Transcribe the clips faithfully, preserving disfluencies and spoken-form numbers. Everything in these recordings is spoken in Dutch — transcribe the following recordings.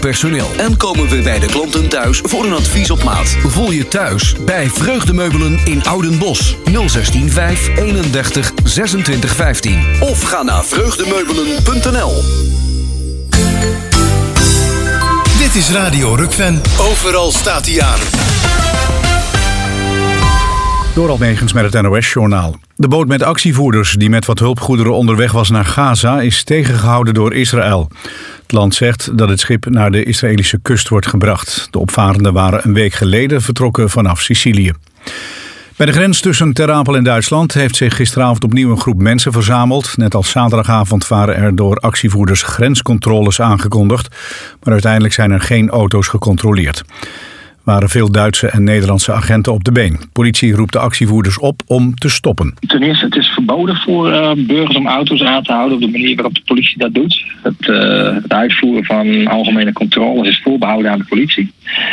personeel. En komen we bij de klanten thuis voor een advies op maat. Voel je thuis bij Vreugdemeubelen in Oudenbosch. nul zestien vijf eenendertig zesentwintig vijftien. Of ga naar vreugdemeubelen punt n l. Dit is Radio Rukven. Overal staat hij aan. Door Almegens met het N O S-journaal. De boot met actievoerders die met wat hulpgoederen onderweg was naar Gaza is tegengehouden door Israël. Het land zegt dat het schip naar de Israëlische kust wordt gebracht. De opvarenden waren een week geleden vertrokken vanaf Sicilië. Bij de grens tussen Ter Apel en Duitsland heeft zich gisteravond opnieuw een groep mensen verzameld. Net als zaterdagavond waren er door actievoerders grenscontroles aangekondigd. Maar uiteindelijk zijn er geen auto's gecontroleerd. Er waren veel Duitse en Nederlandse agenten op de been. Politie roept de actievoerders op om te stoppen. Ten eerste, het is verboden voor uh, burgers om auto's aan te houden op de manier waarop de politie dat doet. Het, uh, het uitvoeren van algemene controles is voorbehouden aan de politie.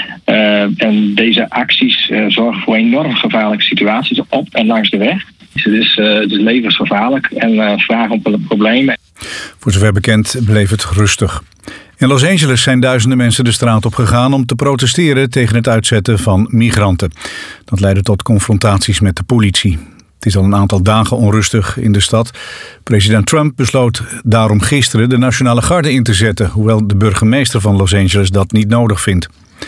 Uh, en deze acties uh, zorgen voor enorm gevaarlijke situaties op en langs de weg. Dus het, is, uh, het is levensgevaarlijk en uh, vragen om problemen. Voor zover bekend bleef het rustig. In Los Angeles zijn duizenden mensen de straat op gegaan om te protesteren tegen het uitzetten van migranten. Dat leidde tot confrontaties met de politie. Het is al een aantal dagen onrustig in de stad. President Trump besloot daarom gisteren de Nationale Garde in te zetten, hoewel de burgemeester van Los Angeles dat niet nodig vindt.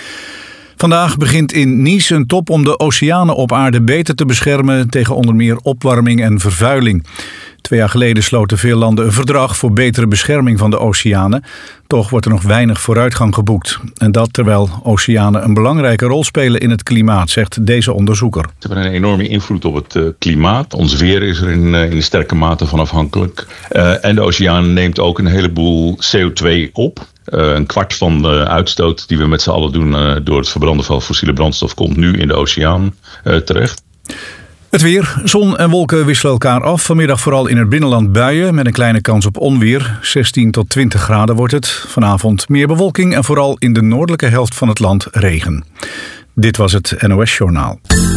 Vandaag begint in Nice een top om de oceanen op aarde beter te beschermen tegen onder meer opwarming en vervuiling. Twee jaar geleden sloten veel landen een verdrag voor betere bescherming van de oceanen. Toch wordt er nog weinig vooruitgang geboekt. En dat terwijl oceanen een belangrijke rol spelen in het klimaat, zegt deze onderzoeker. Ze hebben een enorme invloed op het uh, klimaat. Ons weer is er in, uh, in sterke mate van afhankelijk. Uh, en de oceaan neemt ook een heleboel C O twee op. Uh, een kwart van de uitstoot die we met z'n allen doen uh, door het verbranden van fossiele brandstof komt nu in de oceaan uh, terecht. Het weer. Zon en wolken wisselen elkaar af. Vanmiddag vooral in het binnenland buien met een kleine kans op onweer. zestien tot twintig graden wordt het. Vanavond meer bewolking en vooral in de noordelijke helft van het land regen. Dit was het N O S-journaal.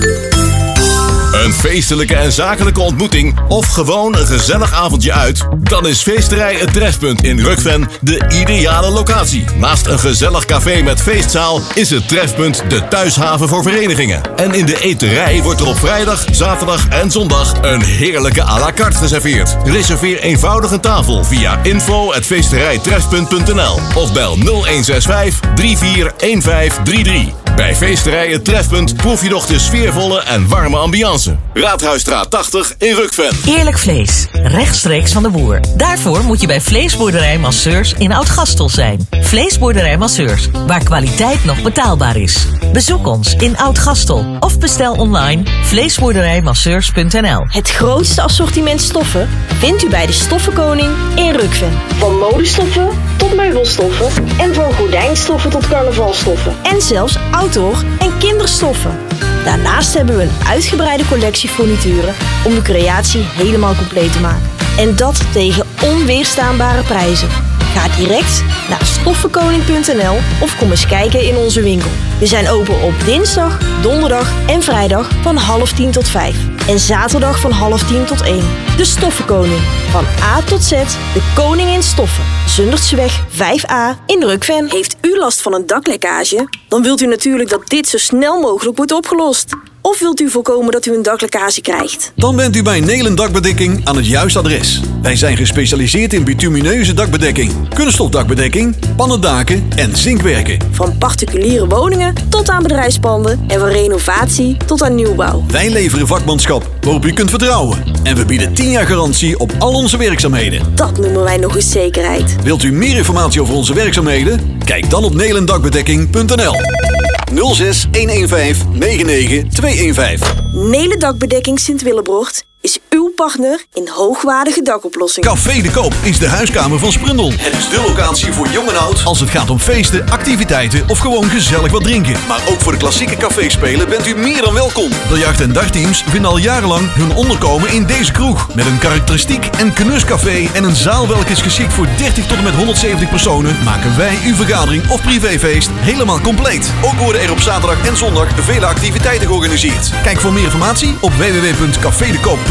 Een feestelijke en zakelijke ontmoeting of gewoon een gezellig avondje uit? Dan is Feesterij Het Trefpunt in Rukven de ideale locatie. Naast een gezellig café met feestzaal is het Trefpunt de thuishaven voor verenigingen. En in de eterij wordt er op vrijdag, zaterdag en zondag een heerlijke à la carte geserveerd. Reserveer eenvoudig een tafel via info at feesterijtrefpunt punt n l of bel nul een zes vijf drie vier een vijf drie drie. Bij Feesterij Het Trefpunt proef je nog de sfeervolle en warme ambiance. Raadhuisstraat tachtig in Rukven. Eerlijk vlees, rechtstreeks van de boer. Daarvoor moet je bij Vleesboerderij Masseurs in Oud-Gastel zijn. Vleesboerderij Masseurs, waar kwaliteit nog betaalbaar is. Bezoek ons in Oud-Gastel of bestel online vleesboerderijmasseurs punt n l. Het grootste assortiment stoffen vindt u bij de Stoffenkoning in Rukven. Van modestoffen tot meubelstoffen en van gordijnstoffen tot carnavalstoffen. En zelfs outdoor- en kinderstoffen. Daarnaast hebben we een uitgebreide collectie furnituren om de creatie helemaal compleet te maken. En dat tegen onweerstaanbare prijzen. Ga direct naar stoffenkoning punt n l of kom eens kijken in onze winkel. We zijn open op dinsdag, donderdag en vrijdag van half tien tot vijf. En zaterdag van half tien tot één. De Stoffenkoning. Van A tot Z, de koning in stoffen. Zundertseweg vijf a in Rukven. Heeft u last van een daklekkage? Dan wilt u natuurlijk dat dit zo snel mogelijk wordt opgelost. Of wilt u voorkomen dat u een daklekkage krijgt? Dan bent u bij Nelen Dakbedekking aan het juiste adres. Wij zijn gespecialiseerd in bitumineuze dakbedekking, kunststofdakbedekking, pannendaken en zinkwerken. Van particuliere woningen tot aan bedrijfspanden en van renovatie tot aan nieuwbouw. Wij leveren vakmanschap waarop u kunt vertrouwen. En we bieden tien jaar garantie op al onze werkzaamheden. Dat noemen wij nog eens zekerheid. Wilt u meer informatie over onze werkzaamheden? Kijk dan op nelendakbedekking punt n l. nul zes een een vijf negen negen twee een vijf. Nelen Dakbedekking Sint-Willebrocht is uw partner in hoogwaardige dakoplossingen. Café de Koop is de huiskamer van Sprundel. Het is de locatie voor jong en oud als het gaat om feesten, activiteiten of gewoon gezellig wat drinken. Maar ook voor de klassieke caféspelen bent u meer dan welkom. Biljart- en dartteams vinden al jarenlang hun onderkomen in deze kroeg. Met een karakteristiek en knuscafé en een zaal welke is geschikt voor dertig tot en met honderdzeventig personen, maken wij uw vergadering of privéfeest helemaal compleet. Ook worden er op zaterdag en zondag vele activiteiten georganiseerd. Kijk voor meer informatie op w w w punt café de koop punt n l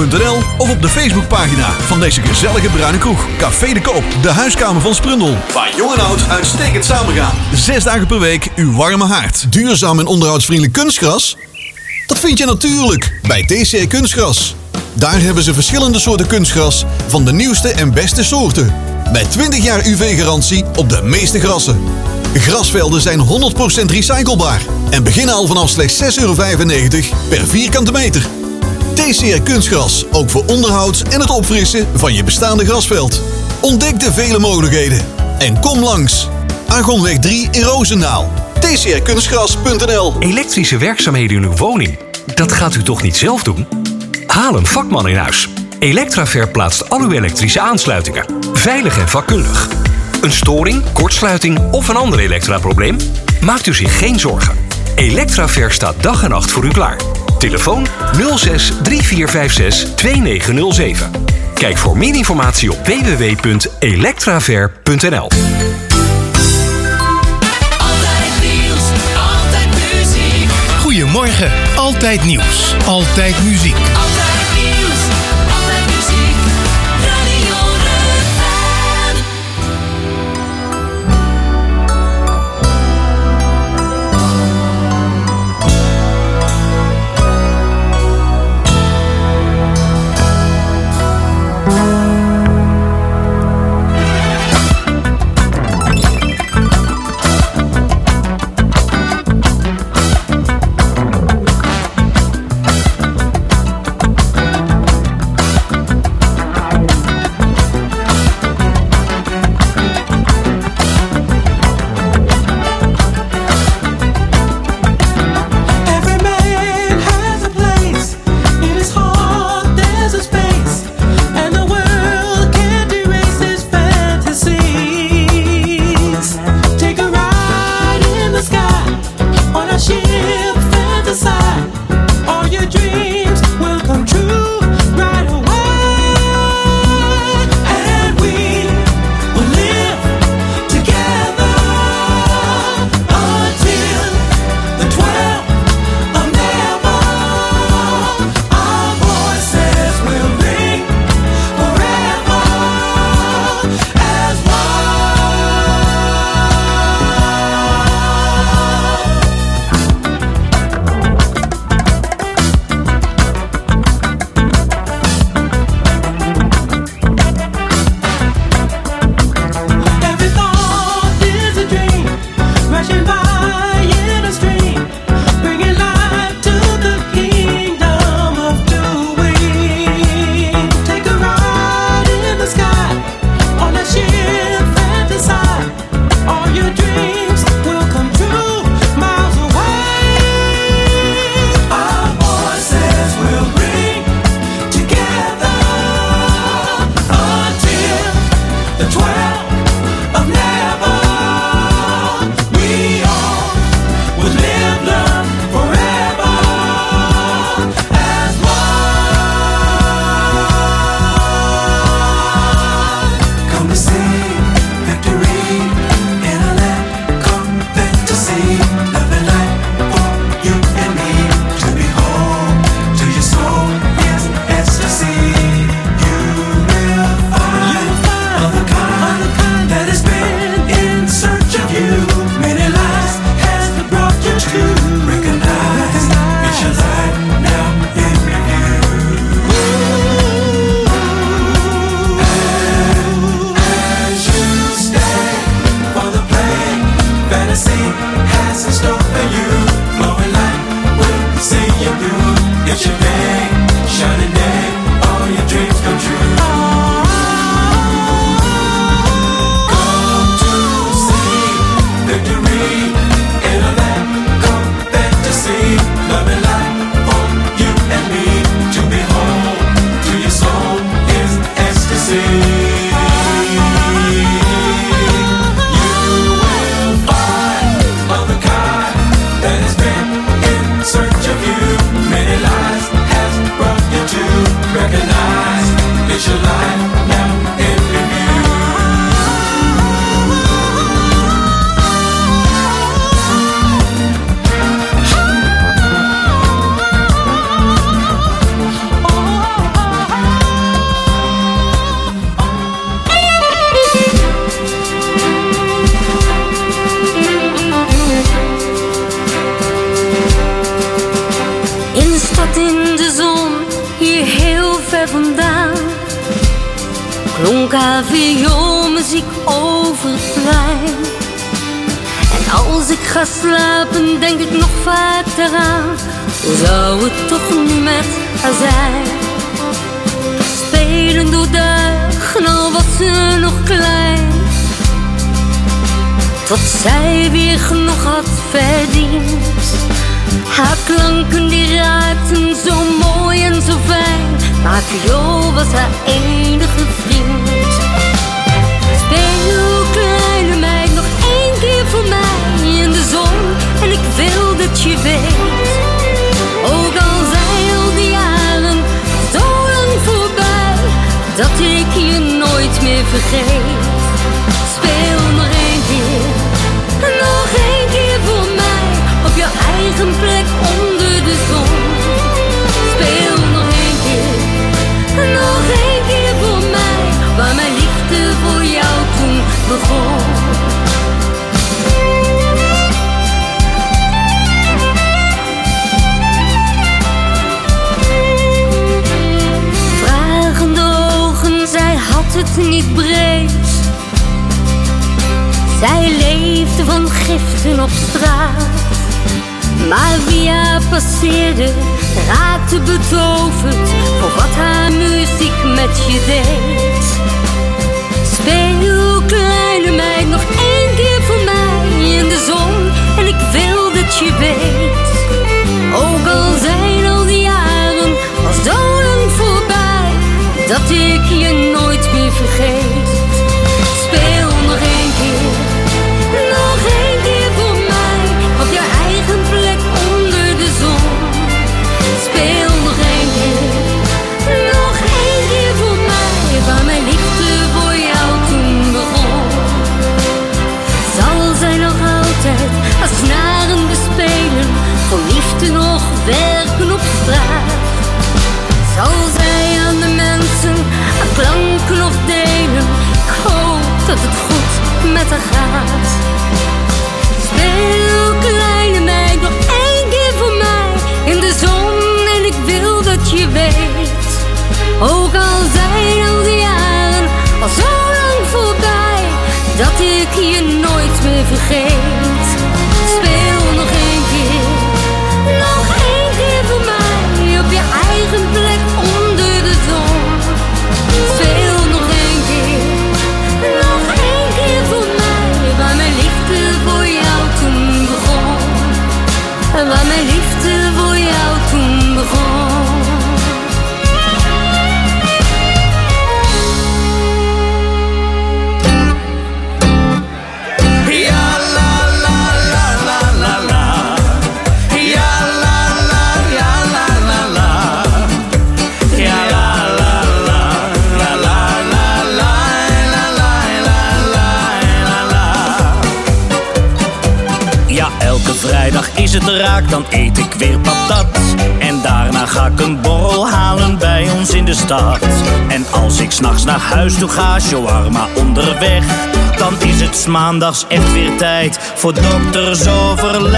of op de Facebookpagina van deze gezellige bruine kroeg. Café de Koop, de huiskamer van Sprundel. Waar jong en oud uitstekend samengaan. Zes dagen per week uw warme haard. Duurzaam en onderhoudsvriendelijk kunstgras? Dat vind je natuurlijk bij T C R Kunstgras. Daar hebben ze verschillende soorten kunstgras van de nieuwste en beste soorten. Met twintig jaar U V-garantie op de meeste grassen. Grasvelden zijn honderd procent recyclebaar en beginnen al vanaf slechts zes euro vijfennegentig per vierkante meter. T C R Kunstgras, ook voor onderhoud en het opfrissen van je bestaande grasveld. Ontdek de vele mogelijkheden en kom langs. Argonweg drie in Roosendaal. T C R kunstgras punt n l. Elektrische werkzaamheden in uw woning, dat gaat u toch niet zelf doen? Haal een vakman in huis. Electraver plaatst al uw elektrische aansluitingen. Veilig en vakkundig. Een storing, kortsluiting of een ander elektraprobleem? Maakt u zich geen zorgen. Electraver staat dag en nacht voor u klaar. Telefoon nul zes drie vier vijf zes twee negen nul zeven. Kijk voor meer informatie op w w w punt electraver punt n l. Goedemorgen, altijd nieuws, altijd muziek. Altijd nieuws, altijd muziek, Radio Rukven. klonk haar vioolmuziek over het plein. En als ik ga slapen, denk ik nog vaak eraan. Hoe zou het toch nu met haar zijn? Spelen door dagen, al was ze nog klein. Tot zij weer genoeg had verdiend. Haar klanken die raakten zo mooi en zo fijn. Maar viool was haar enige vriend. Speel, kleine meid, nog één keer voor mij in de zon. En ik wil dat je weet, ook al zijn al die jaren zo lang voorbij, dat ik je nooit meer vergeet. Speel nog één keer, nog één keer voor mij, op jouw eigen plek onder de zon. Speel nog één keer, nog één keer voor mij, waar mijn liefde voor jou toen begon. Het niet breed. Zij leefde van giften op straat. Maar wie haar passeerde, raakte betoverd voor wat haar muziek met je deed. Speel, kleine meid, nog één keer voor mij in de zon. En ik wil dat je weet, ook al zijn al die jaren al zo lang voorbij, dat ik je nooit meer vergeet. Speel nog één keer, nog één keer voor mij, op je eigen plek onder de zon. Speel nog één keer, nog één keer voor mij, waar mijn liefde voor jou toen begon. Zal zij nog altijd als snaren bespelen, voor liefde nog werken op straat? Zal zij aan de mensen aan klanken nog delen? Ik hoop dat het goed met haar gaat. Speel, kleine meid, nog één keer voor mij in de zon. En ik wil dat je weet, ook al zijn al die jaren al zo lang voorbij, dat ik je nooit meer vergeet. Speel nog één keer, nog één keer voor mij, op je eigen plek onder de zon. Speel nog één keer, nog één keer voor mij, waar mijn liefde voor jou toen begon. En waar mijn liefde voor jou toen begon. Ja, la la la la la la. Ja, la la ja la la la. Ja, la la la la la la la la la la. Ja, elke vrijdag is het raak, dan eet ik weer patat. En daarna ga ik een borrel halen bij ons in de stad. En als ik 's nachts naar huis toe ga, shawarma onderweg, dan is het 's maandags echt weer tijd voor doktersoverleg.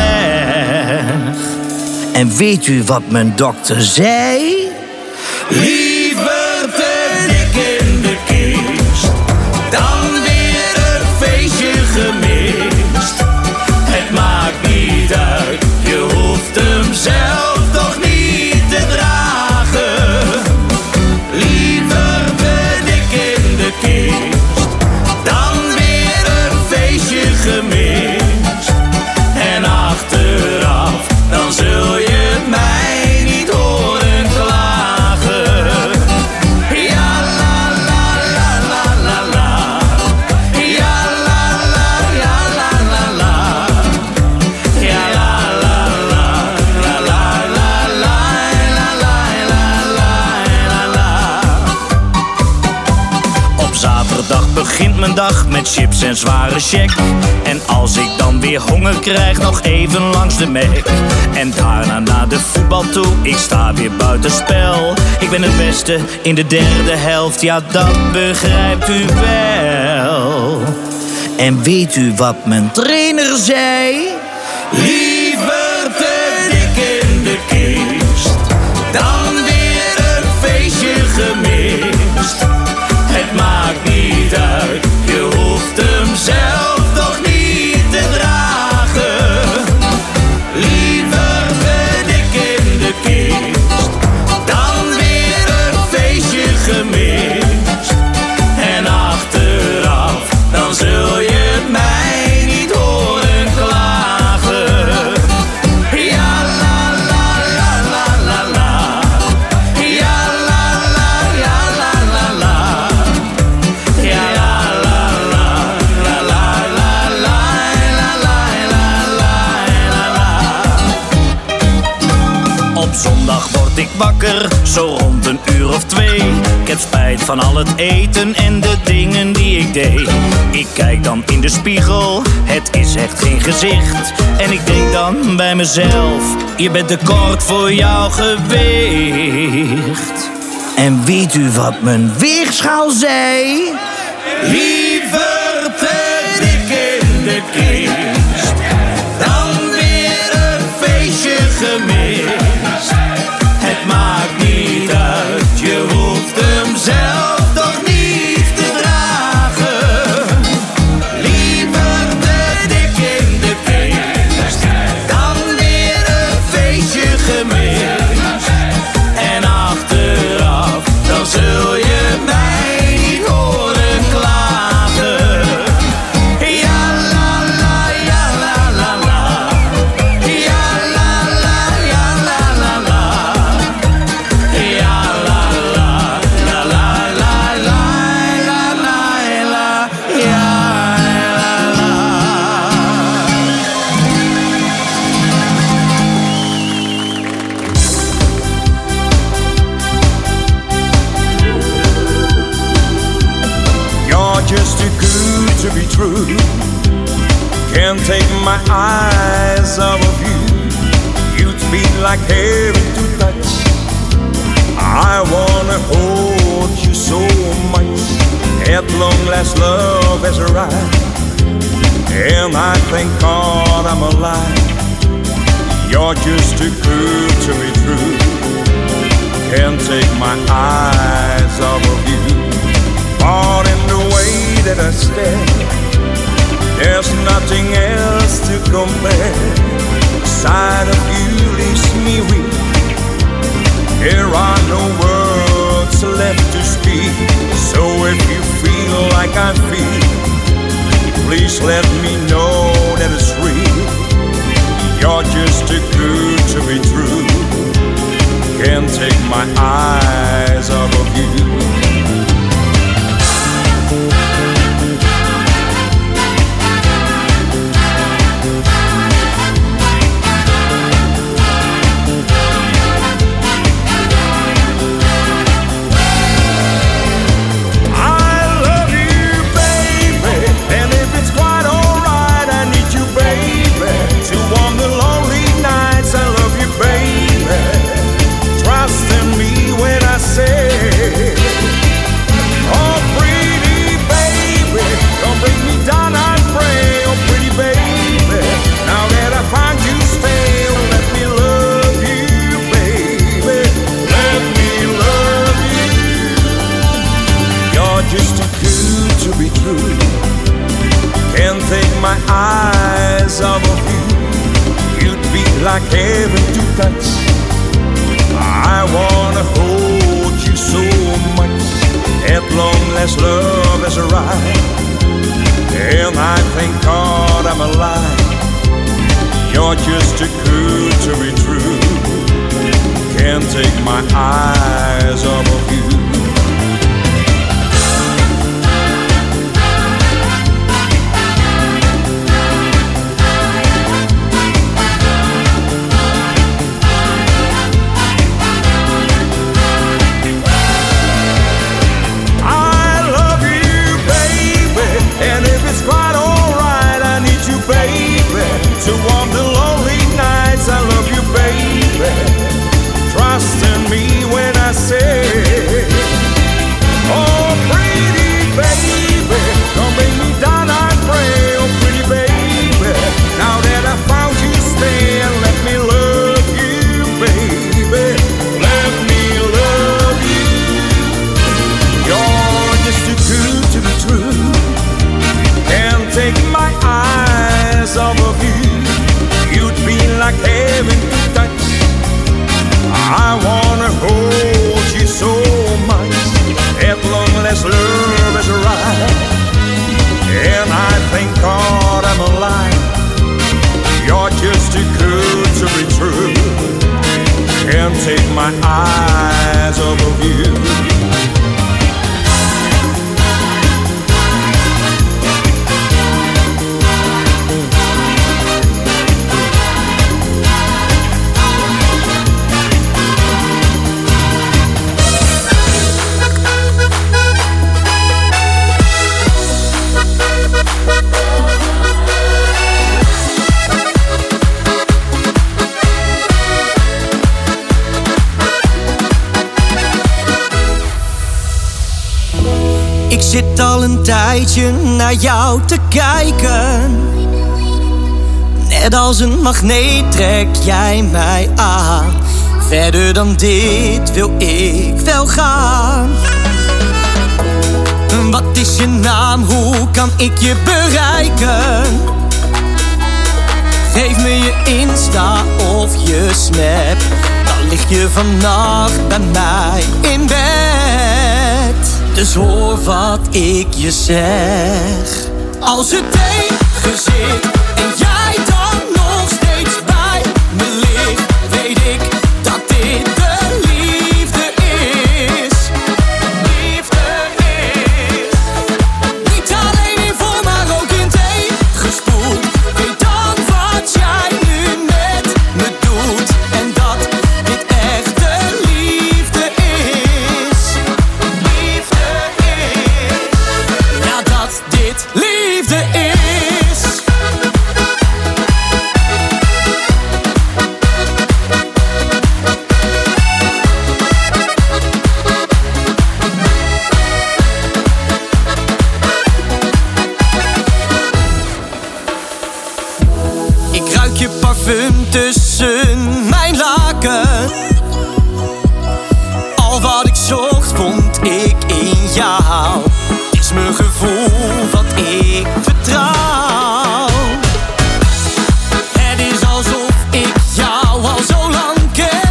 En weet u wat mijn dokter zei? Liever te dik in de kist dan weer een feestje gemist. Het maakt niet uit, je hoeft hem zelf toch niet te dragen. Liever te dik in de kist dan weer een feestje gemist. En achteraf, dan zul je mij niet horen klagen. Ja, la la la la la la. Ja, la la ja la la la. Ja, la la la la la la la la la la la. Op zaterdag begint mijn dag met chips en zware check. En als ik dan weer honger krijg, nog even langs de Mac. En daarna naar de voetbal toe, ik sta weer buitenspel. Ik ben het beste in de derde helft, ja dat begrijpt u wel. En weet u wat mijn trainer zei? Liever te dik in de kist dan weer een feestje gemist. Het maakt niet wakker, zo rond een uur of twee. Ik heb spijt van al het eten en de dingen die ik deed. Ik kijk dan in de spiegel, het is echt geen gezicht. En ik denk dan bij mezelf, je bent te kort voor jouw gewicht. En weet u wat mijn weegschaal zei? Liever te dik in de kist dan weer een feestje gemist. Het maakt niet uit, je hoeft hem zelf toch niet te dragen. Liever te dik in de kist dan weer een feestje gemist. En achteraf, dan zul je mij niet horen klagen. Ja la la, ja la la la. Ja la la, ja la la la. Ja la la, la la la la, la la la, ja la la. You're just too good to be true. Can't take my eyes off of you. You'd be like heaven to touch. I wanna hold you so much. At long last love has arrived, and I thank God I'm alive. You're just too good to be true. Can't take my eyes off of you. All in the way that I stare, there's nothing else to compare. The sight of you leaves me weak. There are no words left to speak. So if you feel like I feel, please let me know that it's real. You're just too good to be true. Can't take my eyes off of you. My eyes off of you, you'd be like heaven to touch. I wanna hold you so much. At long last love has arrived, and I thank God I'm alive. You're just too good to be true. Can't take my eyes off of you. To warm the lonely nights, I love you, baby. Trust in me when I say, oh, pretty baby, don't bring me down, I pray, oh, pretty baby. Now that I found you, stay and let me love you, baby. Let me love you. You're just too good to be true. Can't take my eyes off of you. You'd be like heaven to touch. I wanna hold you so much. At long last love has arrived, and I thank God I'm alive. You're just too good to be true. Can't take my eyes off of you. Ik zit al een tijdje naar jou te kijken. Net als een magneet trek jij mij aan. Verder dan dit wil ik wel gaan. Wat is je naam, hoe kan ik je bereiken? Geef me je Insta of je Snap. Dan lig je vannacht bij mij in bed. Dus hoor wat ik je zeg. Als het tegen zit en jij dan nog steeds bij me ligt, weet ik dat dit de liefde is. Liefde is niet alleen in vorm, maar ook in tegenspoed. Weet dan wat jij nu met me doet en dat dit echt de liefde is. Liefde is, ja, dat dit liefde is. Ik ruik je parfum tussen mijn laken. Al wat ik zocht vond ik in jou. Het is mijn gevoel wat ik vertrouw. Het is alsof ik jou al zo lang ken.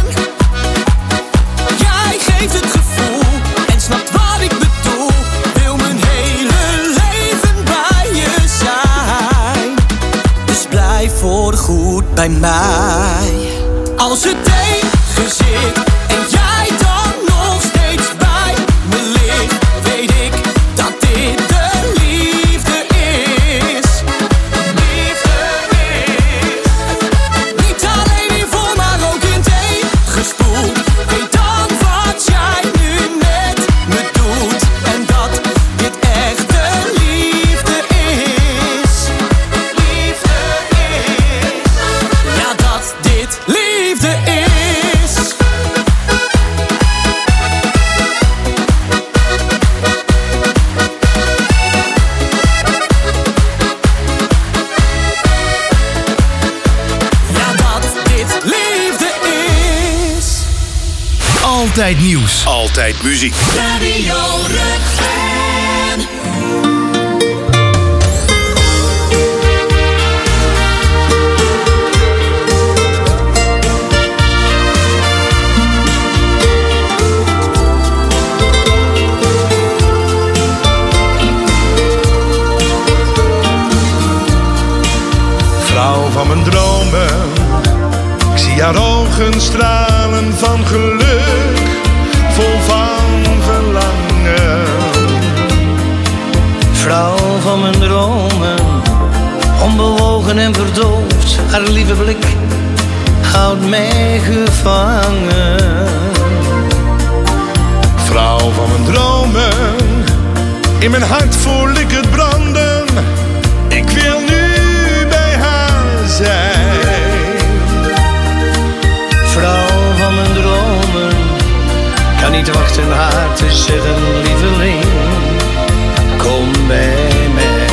Jij geeft het gevoel en snapt wat ik bedoel. Wil mijn hele leven bij je zijn. Dus blijf voorgoed bij mij. Als het tegen zit en jij dan nog steeds bij me ligt, weet ik dat dit de liefde is. Liefde is niet alleen in vorm, maar ook in tegenspoed. Weet dan wat jij nu met me doet en dat dit echt de liefde is. Liefde is, ja, dat dit liefde is. Ja, dat dit liefde is. Altijd nieuws. Altijd muziek. Radio Rukven. Vrouw van mijn dromen, ik zie haar ogen stralen van geluk, vol van verlangen. Vrouw van mijn dromen, onbewogen en verdoofd, haar lieve blik houdt mij gevangen. Vrouw van mijn dromen, in mijn hart voel ik het branden. Ik wil nu bij haar zijn. Vrouw van mijn dromen, kan niet wachten haar te zeggen, lieveling, kom bij mij.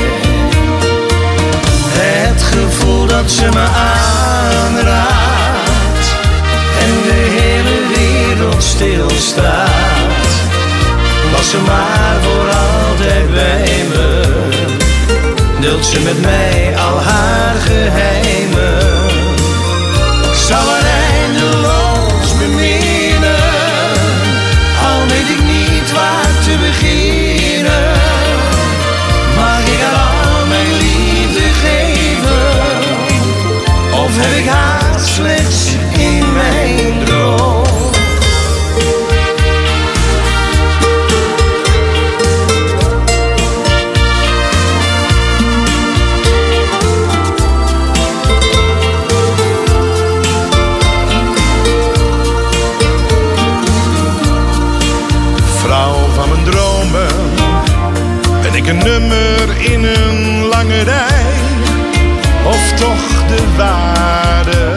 Het gevoel dat ze me aanraakt en de hele wereld stilstaat, was ze maar voor altijd bij me. Deelt ze met mij al haar geheimen. Ik zal haar eindeloos beminnen, al weet ik niet waar te beginnen. Mag ik haar al mijn liefde geven, of heb ik haar slechts in mijn droom? ik een nummer in een lange rij, of toch de waarde?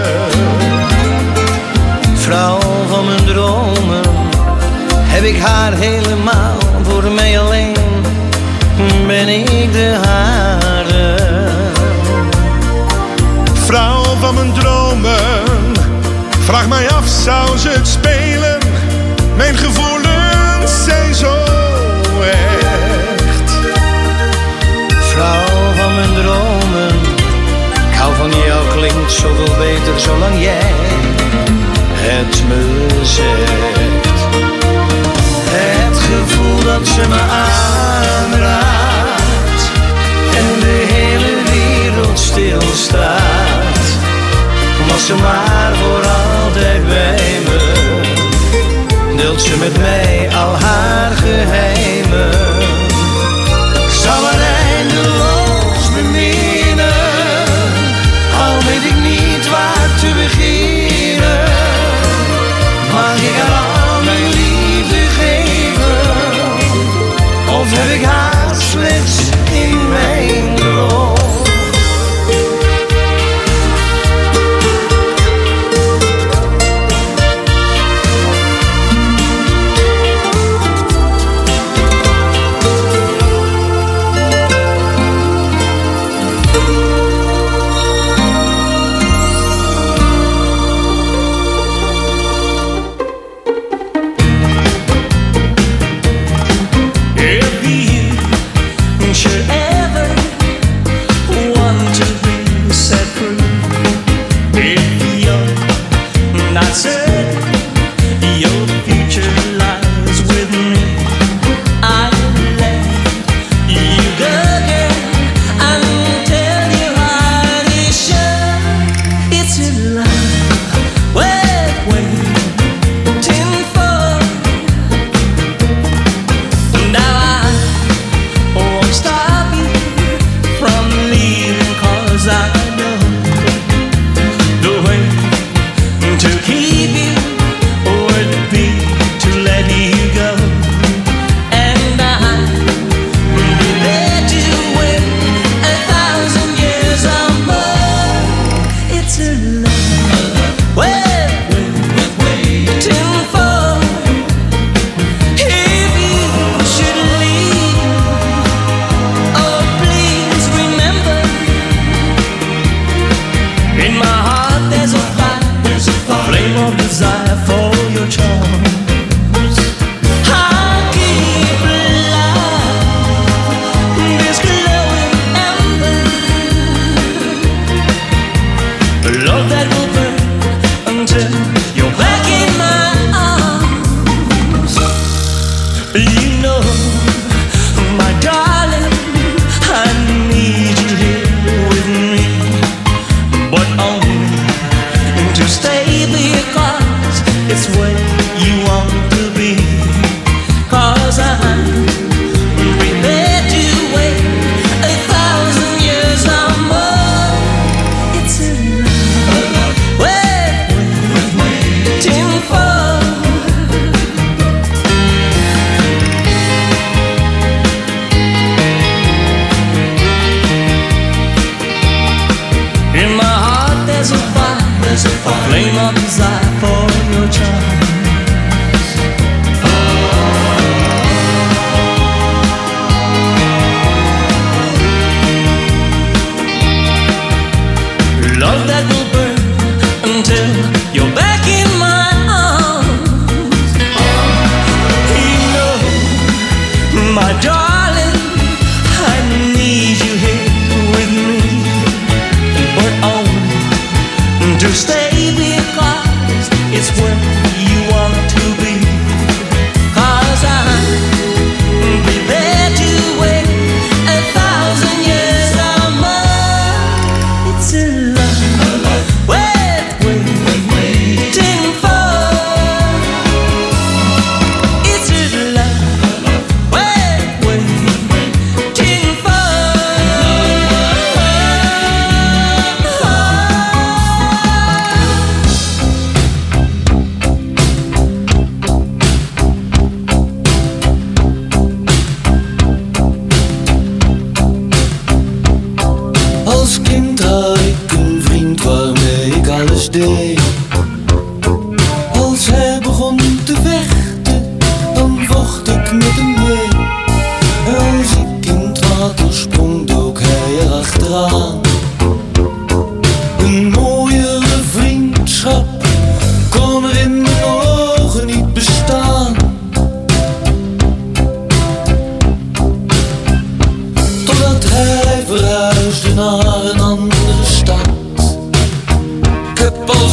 Vrouw van mijn dromen, heb ik haar helemaal voor mij alleen? ben ik de hare. Vrouw van mijn dromen, vraag mij af, zou ze het spelen? Mijn gevoelens zijn zo echt. Vrouw van mijn dromen, ik hou van jou, klinkt zoveel beter zolang jij het me zegt. Het gevoel dat ze me aanraakt en de hele wereld stilstaat. Was ze maar voor altijd bij me, deelt ze met mij al haar geheimen. Ik zal haar eindeloos beminnen, al weet ik niet waar te beginnen. Mag ik haar al mijn liefde geven, of heb ik haar slechts in mijn droom?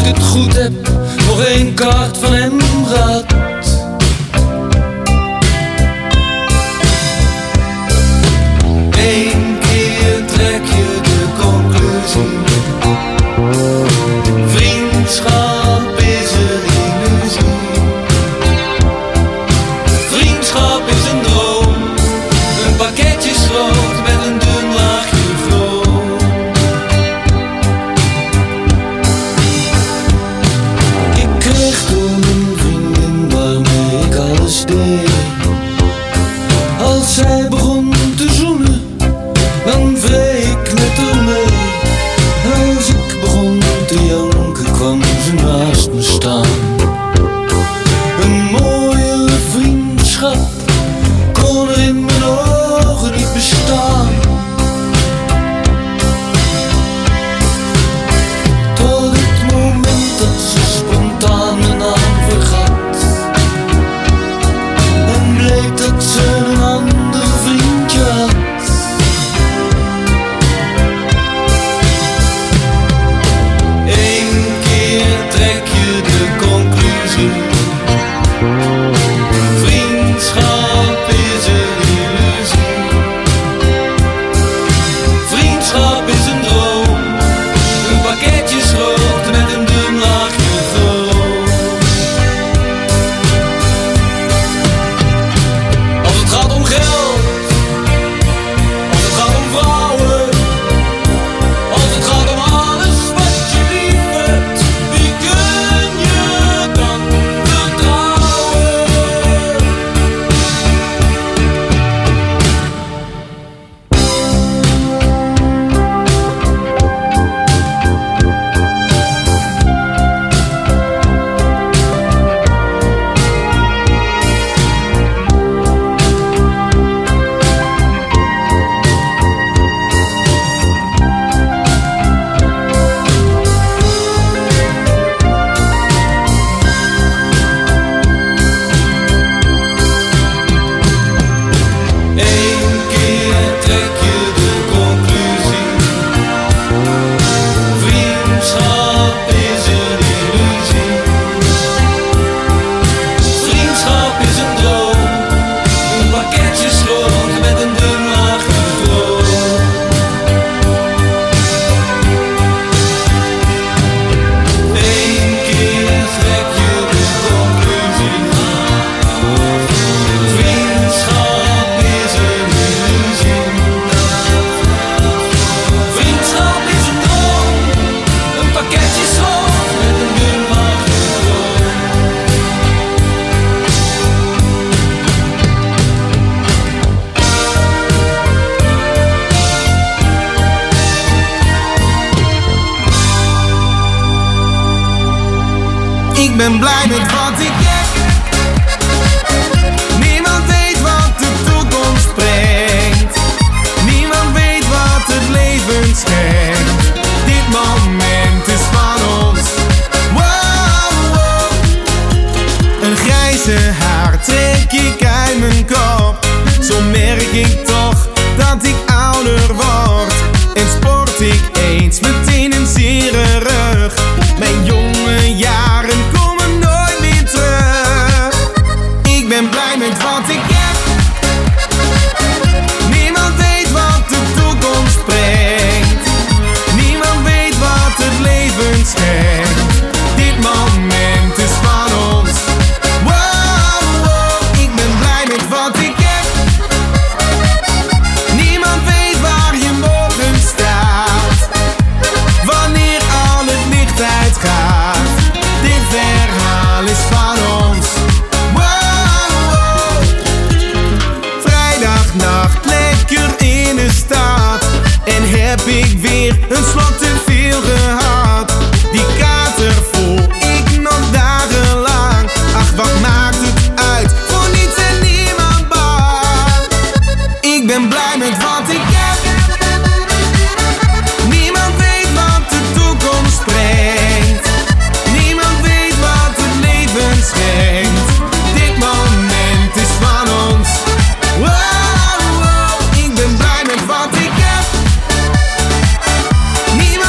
ik het goed heb, nog één kaart van hem gehad. Eén keer trek je de conclusie, vriendschap is een illusie. Vriendschap is een droom, een pakketje schroot met een dun laagje vroom. Ik kreeg toen een vriendin waarmee ik alles deed. Als zij begon te zoenen, dan wreef ik met haar mee. Als ik begon te janken, kwam ze naast me staan. Een mooie vriendschap kon er in mijn ogen niet bestaan. Tot het moment dat ze spontaan mijn naam vergat en bleek dat ze een ander vriendje had. Eén keer trek je de conclusie, vriendschap is een illusie. Vriendschap is een droom, een pakketje schroot met een dun laagje groot. Als het gaat om geld, als het gaat om vrouwen, als het gaat om alles wat je lief hebt, wie kun je dan vertrouwen? Eén keer trek je de conclusie, vriendschap is een illusie. Vriendschap is een droom, een pakketje schroot met een dun laagje groot. Eén keer trek je de conclusie, vriendschap is een illusie. Vriendschap is een droom, een pakketje schroot met een dun laagje groot. Ik ben blij met wat ik heb. Niemand weet wat de toekomst brengt. Niemand weet wat het leven schenkt. Dit moment is van ons. Wow, wow. Een grijze haar trek ik uit mijn kop. Zo merk ik toch dat ik ouder word. En sport ik eens meteen een zere rug. Mijn jonge jaren komen nooit meer terug. Ik ben blij met wat ik heb. Niemand weet wat de toekomst brengt. Niemand weet wat het leven schenkt. Dit moment is van ons. Wow, wow. Ik ben blij met wat ik heb. Niemand weet waar je morgen staat, wanneer al het licht uitgaat. Dit verhaal is van ons. Wow, wow. Vrijdagnacht lekker in de stad en heb ik weer een slok te veel gehad. Die kater voel ik nog dagenlang. Ach, wat maakt het uit, voor niets en niemand bang. Ik ben blij met wat ik heb. Niemand weet wat de toekomst brengt. Niemand weet wat het leven schenkt. Dit moment is van ons. Wow, wow. Ik ben blij met wat ik heb. Niemand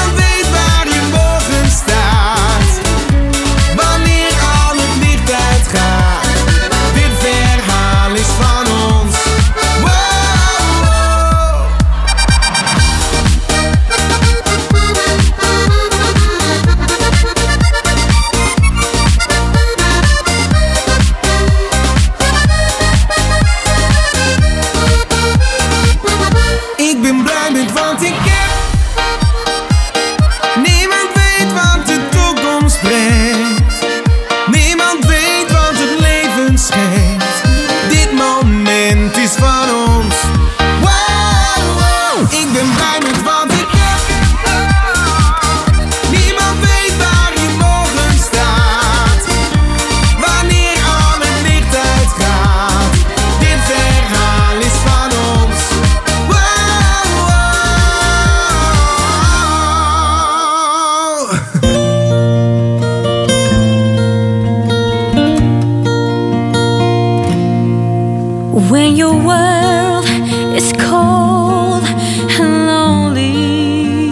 When your world is cold and lonely,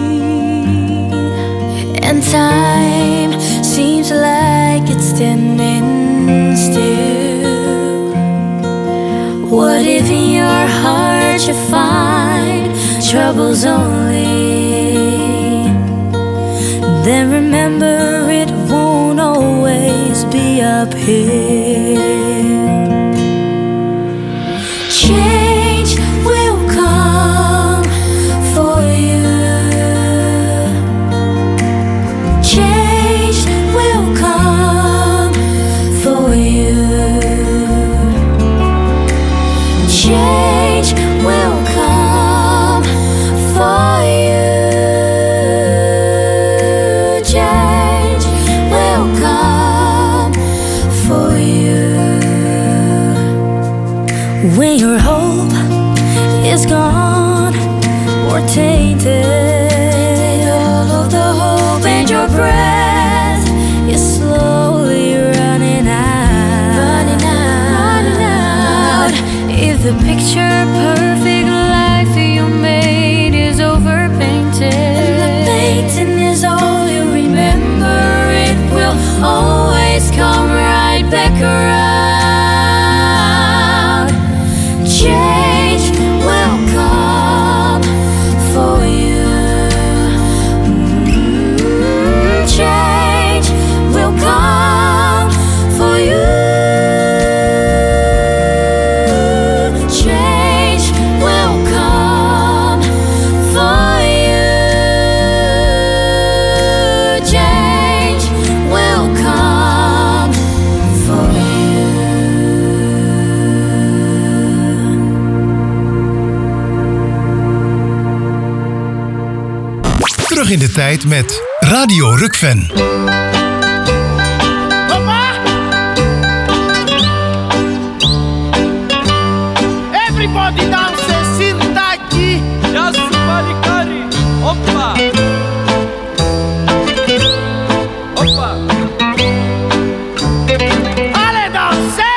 and time seems like it's standing still, what if in your heart you find troubles only? Then remember it won't always be uphill. Change will come for you. Change will come for you. Change will come for you. Change will come for you. When your hope is gone or tainted, all of the hope and your breath is slowly running out, running out, running out. If the picture perfect life you made is overpainted, and the painting is all you remember, it will always come right back around. Change will come for you. Mm, change will come for you. Change will come for you. Change will come for you. Terug in de tijd met Radio Rukven. Everybody dance, sinta aqui. Yasu Balikari. Opa. Opa. Allez danser.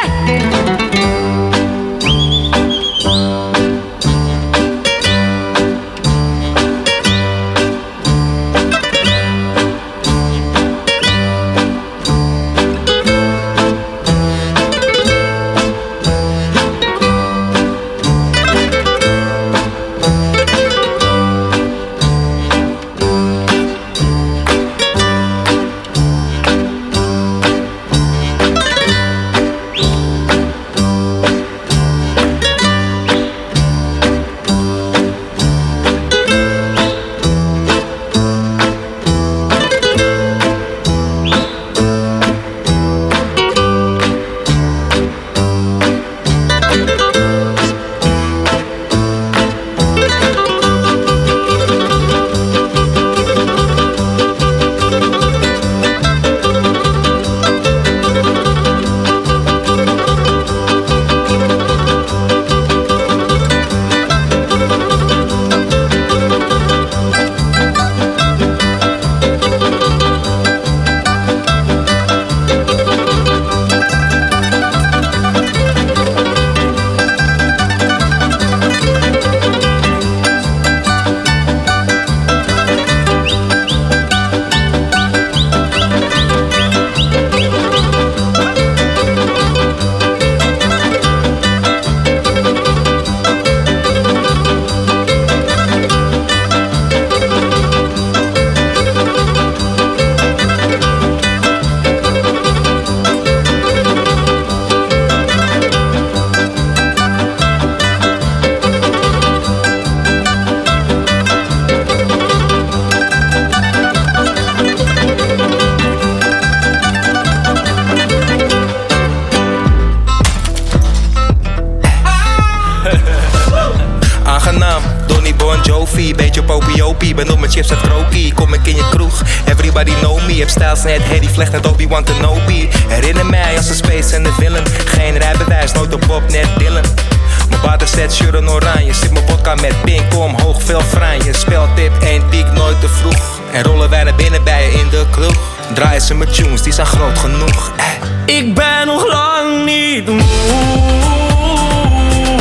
Jovi, beetje popiopie, ben op mijn chips uit krokie. Kom ik in je kroeg, everybody know me. Heb stijls net Harry Vlecht net Obi-Wan Kenobi. Herinner mij als een space en de villain. Geen rijbewijs, nooit op Bob, net Dylan. Mijn waterset, shirt en oranje. Zit mijn vodka met pink omhoog, veel franje. Speltip, één piek, nooit te vroeg. En rollen wij naar binnen bij je in de kroeg. Draaien ze mijn tunes, die zijn groot genoeg. eh. Ik ben nog lang niet moe.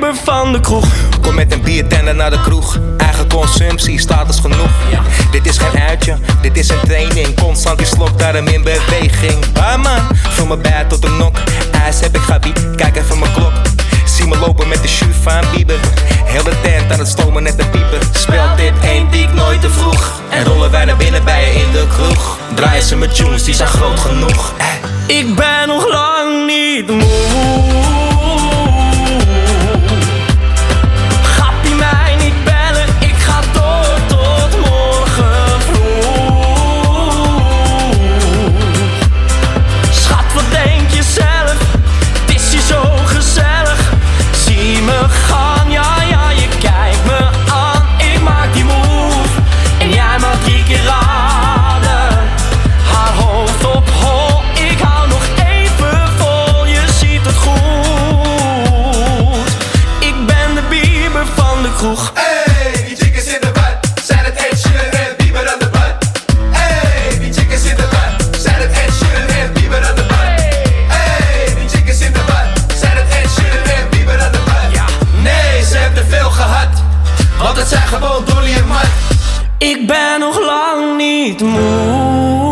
Bieber van de kroeg. Kom met een biertender naar de kroeg. Eigen consumptie, status genoeg. Ja. Dit is geen uitje, dit is een training. Constant die slok, daarom in beweging. Barman, vul me bij tot de nok. IJs heb ik gabi, kijk even mijn klok. Zie me lopen met de shoe van Bieber. Heel de tent aan het stomen net de pieper. Speelt dit één diek nooit te vroeg. En rollen wij naar binnen bij je in de kroeg. Draaien ze met tunes, die zijn groot genoeg. Hey. Ik ben nog lang niet moe. Gappie mij niet bellen, ik ga door tot morgen vroeg. Schat, wat denk je zelf? Het is hier zo gezellig. Zie me gaan, ja ja, je kijkt me aan. Ik maak die move en jij mag drie keer raden. Haar hoofd op hol, ik hou nog even vol. Je ziet het goed. Ik ben de Bieber van de kroeg. Hey, die chicks in de bad, zijn het Ed Sheeran en Bieber aan de bad. Hey, die chicks in de bad, zijn het Ed Sheeran en Bieber aan de bad. Hey, die chicks in de bad, zijn het Ed Sheeran en Bieber aan de bad. Ja, nee, ze hebben te veel gehad, want het zijn gewoon Dolly en Matt. Ik ben nog lang niet moe.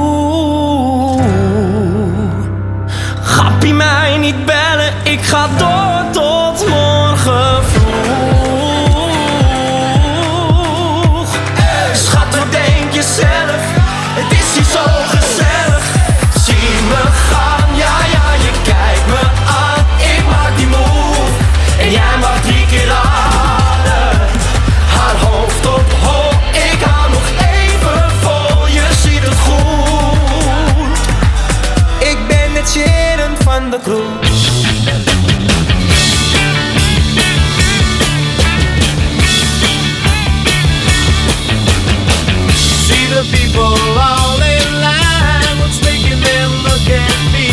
Gappie mij niet bellen, ik ga door tot morgen vroeg. Schat, wat denk je zelf? Het is hier zo gezellig. Zie me gaan, ja ja, je kijkt me aan. Ik maak die move en jij mag drie keer raden. Haar hoofd op hol, ik hou nog even vol. Je ziet het goed. Ik ben het Sheeran van de kroeg. See the people all in line. What's making them look at me?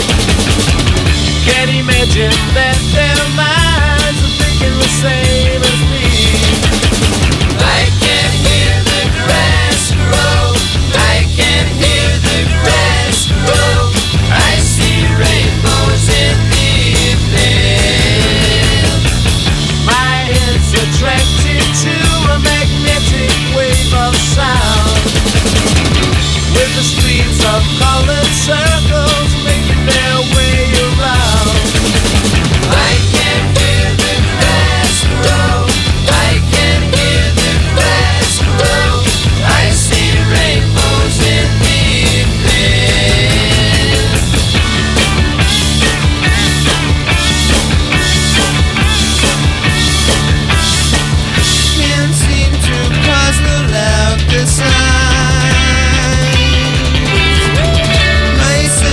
Can't imagine that their minds are thinking the same as me. I can hear the grass grow. I can hear the grass grow. I see rainbows in the evening. My head's attracted to a magnetic wave of sound, with the streets of colored circles making their way around. I can hear the grass grow. I can hear the grass grow. I see rainbows in the evening. Can't seem to puzzle out the signs. My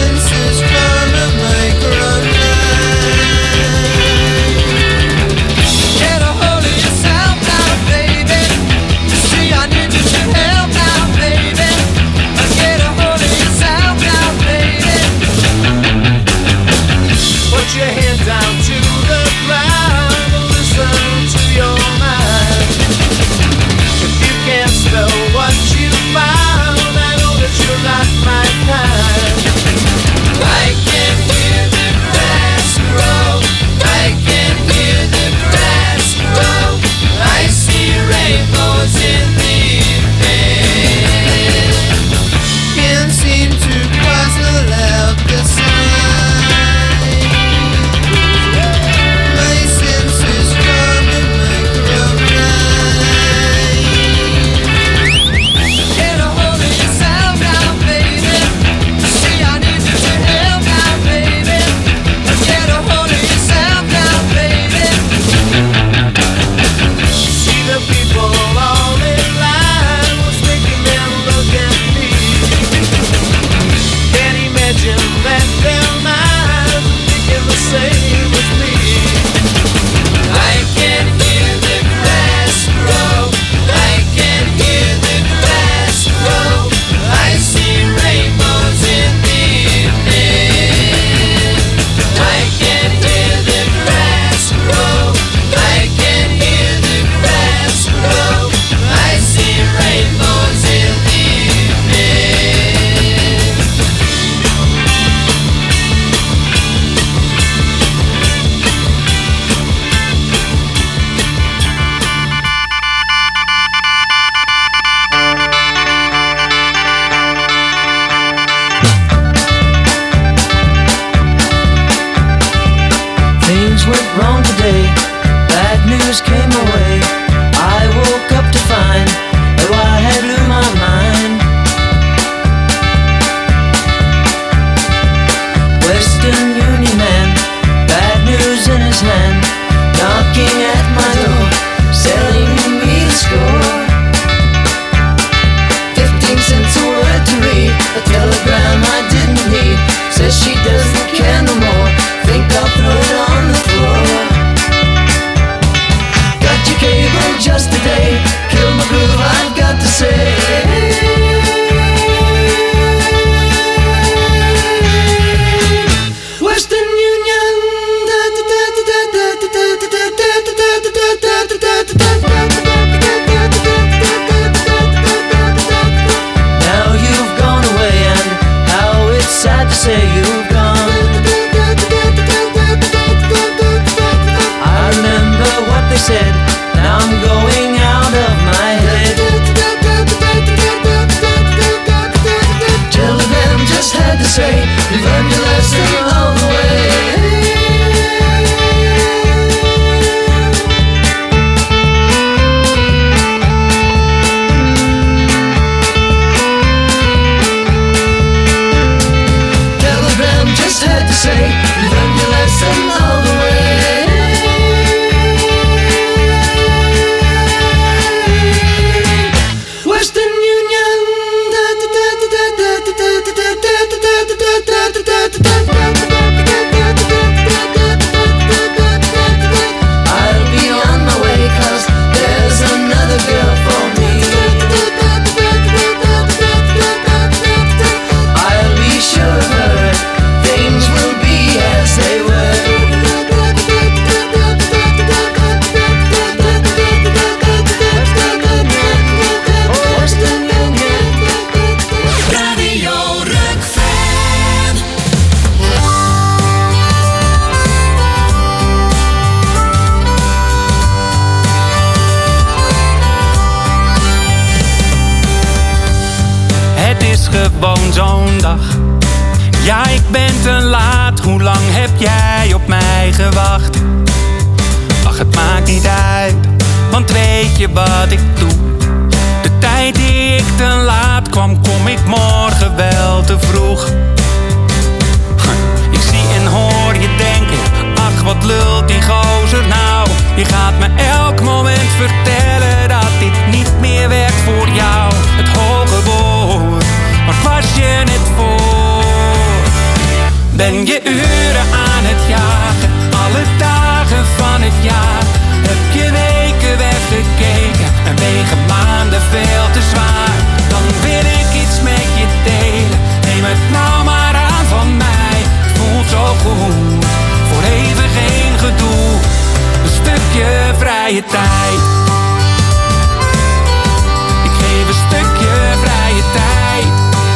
say you've gone. I remember what they said, now I'm going out of my head. Telegram just had to say, you've learned your lesson all the way. Say, you learned your lesson all the way. Western Union. I'll be on my way, cause there's another girl for me. I'll be sure of her. Things will be as they were. Radio Rukven. Het is gewoon zo'n dag. Ja, ik ben te laat, hoe lang heb jij op mij gewacht? Ach, het maakt niet uit, want weet je wat ik doe? De tijd die ik te laat kwam, kom ik morgen wel te vroeg. Ik zie en hoor je denken, ach wat lult die gozer nou. Je gaat me elk moment vertellen dat dit niet meer werkt voor jou. Het hoge woord, maar was je net voor? Ben je uren aan het jagen, alle dagen van het jaar? Heb je weken weggekeken en wegen maanden veel te zwaar? Dan wil ik iets met je delen, neem het nou maar aan van mij. Het voelt zo goed, voor even geen gedoe, een stukje vrije tijd. Ik geef een stukje vrije tijd.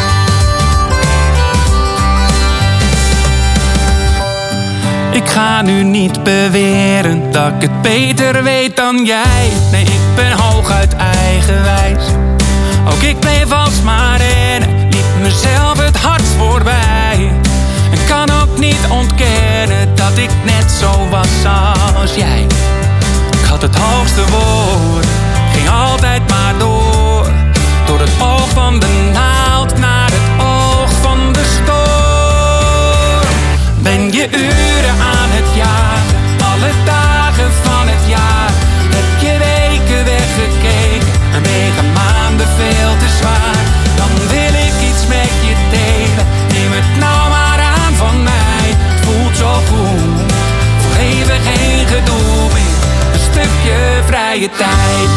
Ik ga nu niet beweren dat ik het beter weet dan jij. Nee, ik ben hooguit eigenwijs. Ook ik bleef alsmaar rennen, liep mezelf het hardst voorbij. En kan ook niet ontkennen dat ik net zo was als jij. Ik had het hoogste woord, ging altijd maar door. Door het oog van de naald naar het oog van de storm. Ben je uren aan het jagen, alle dagen van het jaar? Heb je weken weggekeken en wegen maanden veel te zwaar? Dan wil ik iets met je delen, neem het nou maar aan van mij. Het voelt zo goed, voor even geen gedoe meer, een stukje vrije tijd.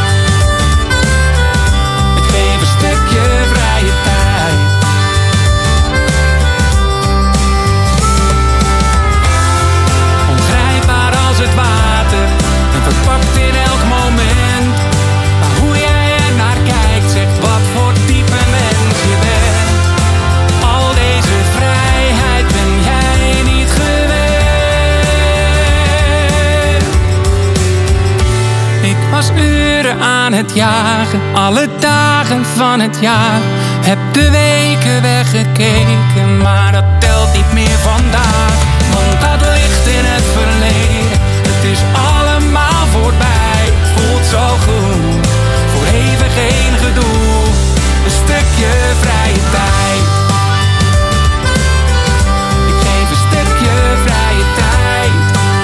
Ik geef een stukje vrije tijd. Als het water en verpakt in elk moment. Maar hoe jij er naar kijkt zegt wat voor type mens je bent. Al deze vrijheid ben jij niet gewend. Ik was uren aan het jagen, alle dagen van het jaar. Heb de weken weggekeken, maar dat telt niet meer vandaag. Want dat ligt in het verleden, het is allemaal voorbij. Het voelt zo goed, voor even geen gedoe, een stukje vrije tijd. Ik geef een stukje vrije tijd.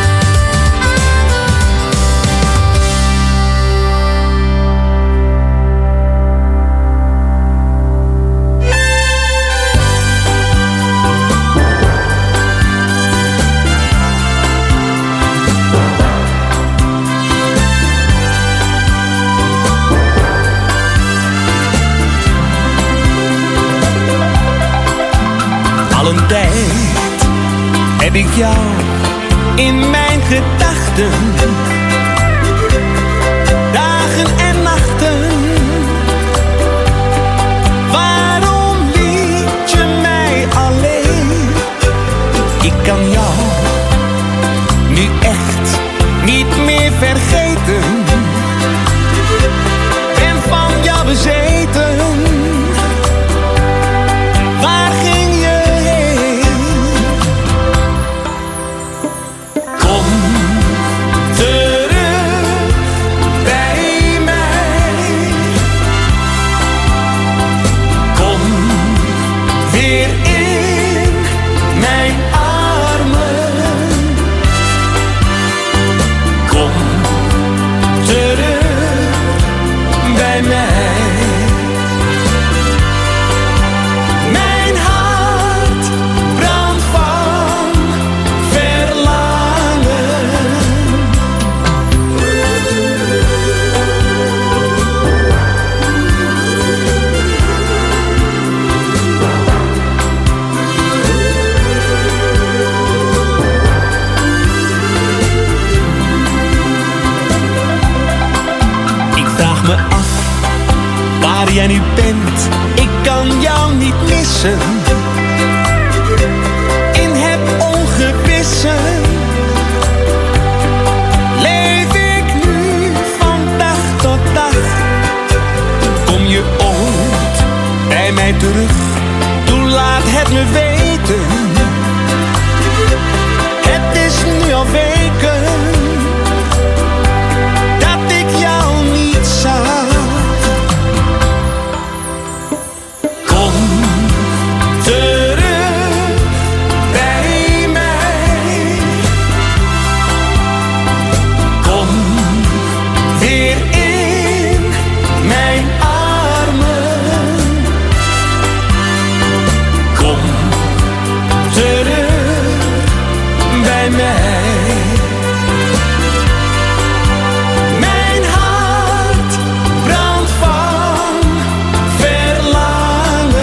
Al een tijd heb ik jou in mijn gedachten, dagen en nachten. Waarom liet je mij alleen? en u bent, ik kan jou niet missen. In het ongewisse leef ik nu van dag tot dag. Kom je ooit bij mij terug, toen laat het me weten. Het is nu al weken dat ik jou niet zag. Kom terug bij mij. Kom weer in mijn armen. Kom terug bij mij. Mijn hart brandt van verlangen.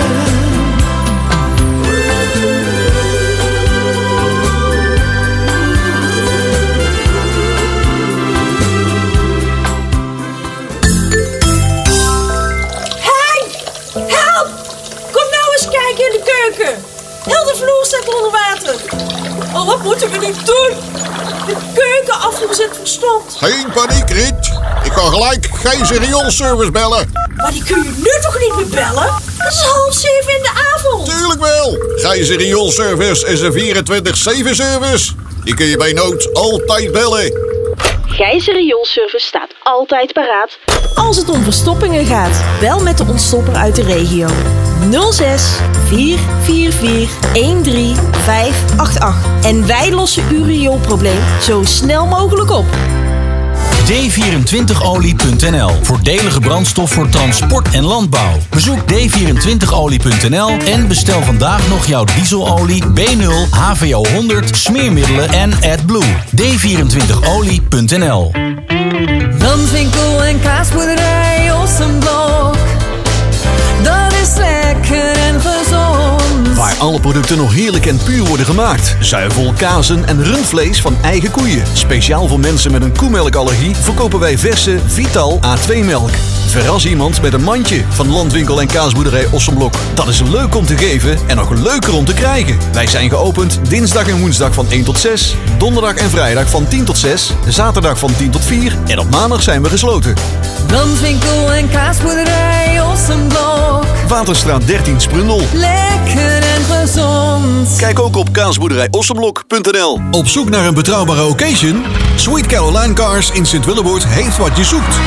Hey, help! Kom nou eens kijken in de keuken. Heel de vloer staat onder water. Oh, wat moeten we nu doen? De keuken afgezet verstomd. Geen paniek, Riet. Ik kan gelijk Gijzer rioolservice bellen. Maar die kun je nu toch niet meer bellen? Het is half zeven in de avond. Tuurlijk wel. Gijzer rioolservice is een vierentwintig zeven service. Die kun je bij nood altijd bellen. Gijzer Rioolservice staat altijd paraat als het om verstoppingen gaat. Bel met de ontstopper uit de regio. nul zes vier vier vier een drie vijf acht acht. En wij lossen uw rioolprobleem zo snel mogelijk op. D vierentwintig olie punt n l. Voordelige brandstof voor transport en landbouw. Bezoek D vierentwintig olie punt n l en bestel vandaag nog jouw dieselolie, B nul, H V O honderd, smeermiddelen en AdBlue. D vierentwintig olie punt n l. Brandwinkel en kaasboerderij Ossenblok. Dat is lekker en gezond. Waar alle producten nog heerlijk en puur worden gemaakt. Zuivel, kazen en rundvlees van eigen koeien. Speciaal voor mensen met een koemelkallergie verkopen wij verse Vital A twee melk. Verras iemand met een mandje van Landwinkel en kaasboerderij Ossenblok. Dat is leuk om te geven en nog leuker om te krijgen. Wij zijn geopend dinsdag en woensdag van één tot zes. Donderdag en vrijdag van tien tot zes. Zaterdag van tien tot vier. En op maandag zijn we gesloten. Brandwinkel en kaasboerderij Ossenblok. Waterstraat dertien Sprundel. Lekker en gezond. Kijk ook op kaasboerderij ossenblok punt n l. Op zoek naar een betrouwbare occasion? Sweet Caroline Cars in Sint-Willeboord heeft wat je zoekt.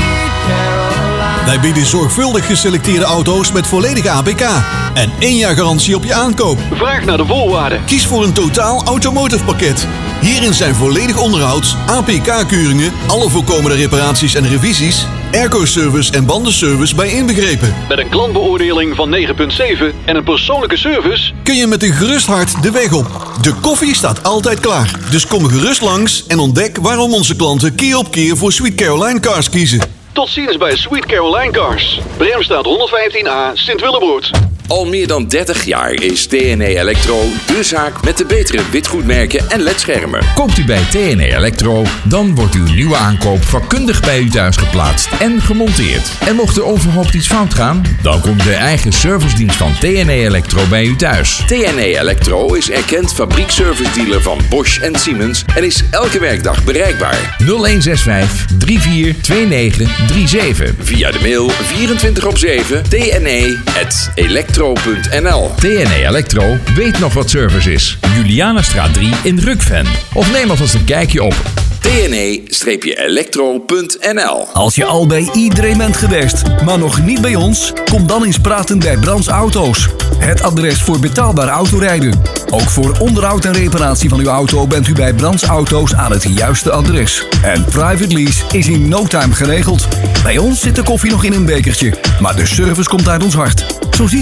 Wij bieden zorgvuldig geselecteerde auto's met volledige A P K en één jaar garantie op je aankoop. Vraag naar de voorwaarden. Kies voor een totaal automotive pakket. Hierin zijn volledig onderhoud, A P K-keuringen, alle voorkomende reparaties en revisies, airco-service en bandenservice bij inbegrepen. Met een klantbeoordeling van negen komma zeven en een persoonlijke service kun je met een gerust hart de weg op. De koffie staat altijd klaar. Dus kom gerust langs en ontdek waarom onze klanten keer op keer voor Sweet Caroline Cars kiezen. Tot ziens bij Sweet Caroline Cars. Bremstraat honderdvijftien A, Sint-Willeboord. Al meer dan dertig jaar is T N E Electro de zaak met de betere witgoedmerken en ledschermen. Koopt u bij T N E Electro, dan wordt uw nieuwe aankoop vakkundig bij u thuis geplaatst en gemonteerd. En mocht er onverhoopt iets fout gaan, dan komt de eigen servicedienst van T N E Electro bij u thuis. T N E Electro is erkend fabriekservice-dealer van Bosch en Siemens en is elke werkdag bereikbaar. nul een zes vijf drie vier twee negen drie zeven. Via de mail vierentwintig op zeven T N E at electro punt n l. T N E Electro weet nog wat service is. Julianastraat drie in Rukven. Of neem alvast een kijkje op T N E electro punt n l. Als je al bij iedereen bent geweest, maar nog niet bij ons, kom dan eens praten bij Brands Auto's. Het adres voor betaalbaar autorijden. Ook voor onderhoud en reparatie van uw auto bent u bij Brands Auto's aan het juiste adres. En private lease is in no time geregeld. Bij ons zit de koffie nog in een bekertje, maar de service komt uit ons hart. Zo ziet